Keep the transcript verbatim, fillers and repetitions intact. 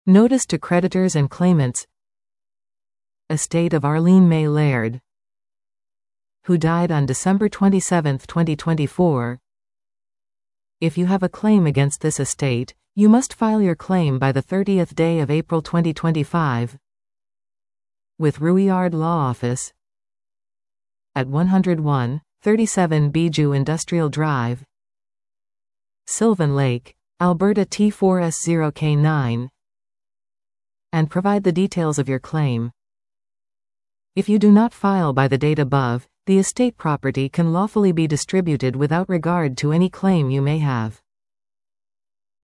Notice to creditors and claimants. Estate of Arlene May Laird, who died on December twenty-seventh, twenty twenty-four. If you have a claim against this estate, you must file your claim by the thirtieth day of April twenty twenty-five with Ruiard Law Office at one oh one, thirty-seven Bijou Industrial Drive, Sylvan Lake, Alberta T four S zero K nine, and provide the details of your claim. If you do not file by the date above, the estate property can lawfully be distributed without regard to any claim you may have.